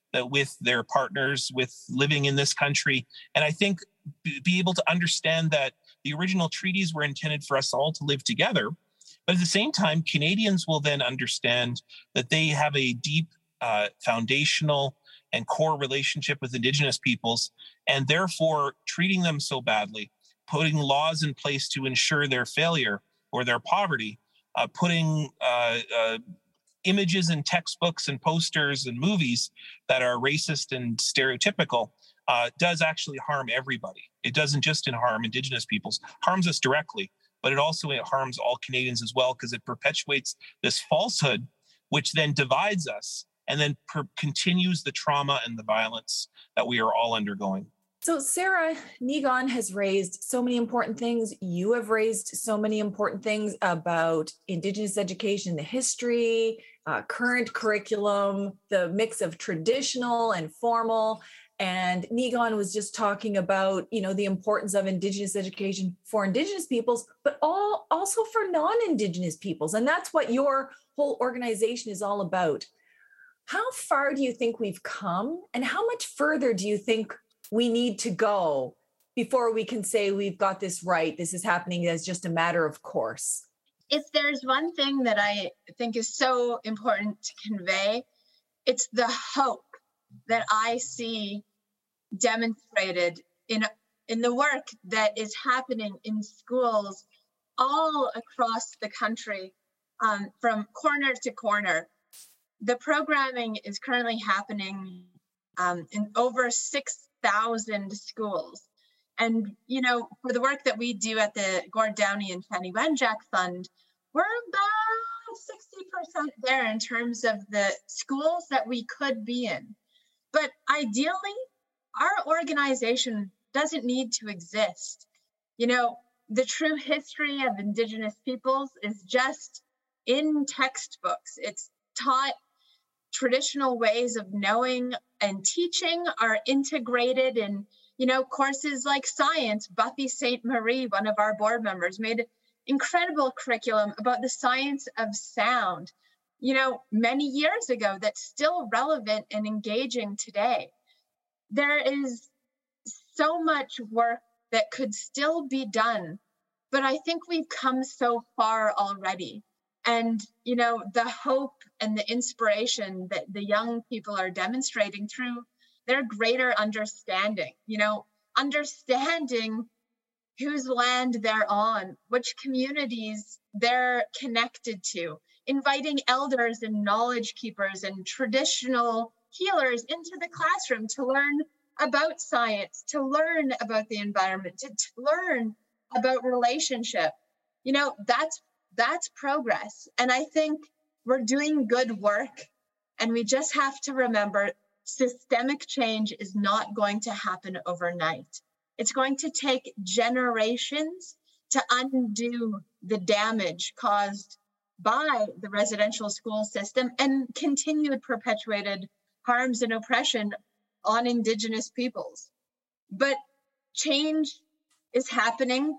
that with their partners, with living in this country. And I think be able to understand that the original treaties were intended for us all to live together. But at the same time, Canadians will then understand that they have a deep uh, foundational and core relationship with Indigenous peoples, and therefore treating them so badly, putting laws in place to ensure their failure or their poverty, uh, putting uh, uh, images in textbooks and posters and movies that are racist and stereotypical, uh, does actually harm everybody. It doesn't just harm Indigenous peoples, harms us directly, but it also harms all Canadians as well, because it perpetuates this falsehood, which then divides us and then per- continues the trauma and the violence that we are all undergoing. So Sarah, Niigaan has raised so many important things. You have raised so many important things about Indigenous education, the history, uh, current curriculum, the mix of traditional and formal. And Niigaan was just talking about, you know, the importance of Indigenous education for Indigenous peoples, but all also for non-Indigenous peoples. And that's what your whole organization is all about. How far do you think we've come, and how much further do you think we need to go before we can say we've got this right, this is happening as just a matter of course? If there's one thing that I think is so important to convey, it's the hope that I see demonstrated in, in the work that is happening in schools all across the country, um, from corner to corner. The programming is currently happening um, in over six thousand schools. And, you know, for the work that we do at the Gord Downie and Fanny Wenjack Fund, we're about sixty percent there in terms of the schools that we could be in. But ideally, our organization doesn't need to exist. You know, the true history of Indigenous peoples is just in textbooks. It's taught. Traditional ways of knowing and teaching are integrated in, you know, courses like science. Buffy Saint Marie, one of our board members, made incredible curriculum about the science of sound, you know, many years ago, that's still relevant and engaging today. There is so much work that could still be done, but I think we've come so far already. And, you know, the hope and the inspiration that the young people are demonstrating through their greater understanding, you know, understanding whose land they're on, which communities they're connected to, inviting elders and knowledge keepers and traditional healers into the classroom to learn about science, to learn about the environment, to, to learn about relationship. You know, that's That's progress. And I think we're doing good work, and we just have to remember systemic change is not going to happen overnight. It's going to take generations to undo the damage caused by the residential school system and continued perpetuated harms and oppression on Indigenous peoples. But change is happening,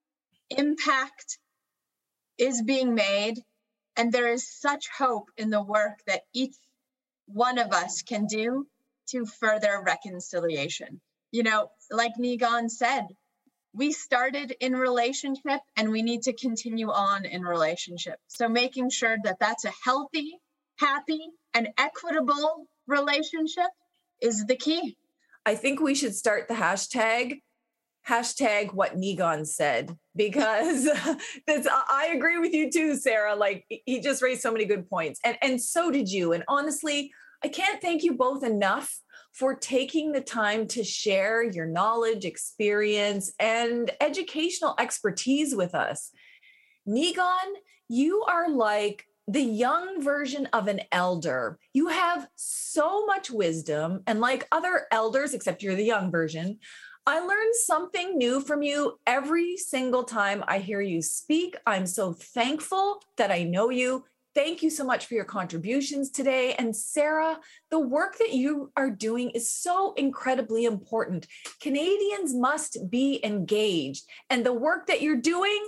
impact is being made, and there is such hope in the work that each one of us can do to further reconciliation. You know, like Niigaan said, we started in relationship and we need to continue on in relationship. So making sure that that's a healthy, happy, and equitable relationship is the key. I think we should start the hashtag Hashtag what Niigaan said, because that's, I agree with you too, Sarah. Like, he just raised so many good points, and, and so did you. And honestly, I can't thank you both enough for taking the time to share your knowledge, experience, and educational expertise with us. Niigaan, you are like the young version of an elder. You have so much wisdom, and like other elders, except you're the young version, I learn something new from you every single time I hear you speak. I'm so thankful that I know you. Thank you so much for your contributions today. And Sarah, the work that you are doing is so incredibly important. Canadians must be engaged. And the work that you're doing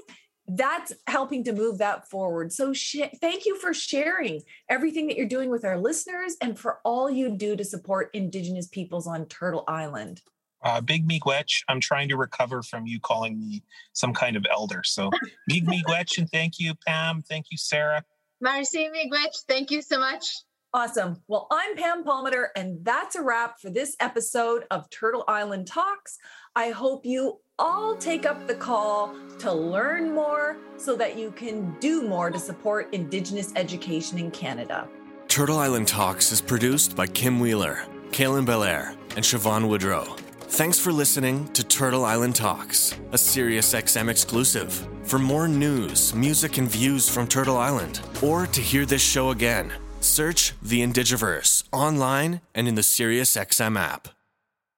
that's helping to move that forward. So sh- thank you for sharing everything that you're doing with our listeners and for all you do to support Indigenous peoples on Turtle Island. Uh, Big Miigwech, I'm trying to recover from you calling me some kind of elder. So Big Miigwech, and thank you, Pam. Thank you, Sarah. Marcy Miigwech, thank you so much. Awesome. Well, I'm Pam Palmater, and that's a wrap for this episode of Turtle Island Talks. I hope you all take up the call to learn more so that you can do more to support Indigenous education in Canada. Turtle Island Talks is produced by Kim Wheeler, Kaylin Belair, and Siobhan Woodrow. Thanks for listening to Turtle Island Talks, a SiriusXM exclusive. For more news, music, and views from Turtle Island, or to hear this show again, search The Indigiverse online and in the SiriusXM app.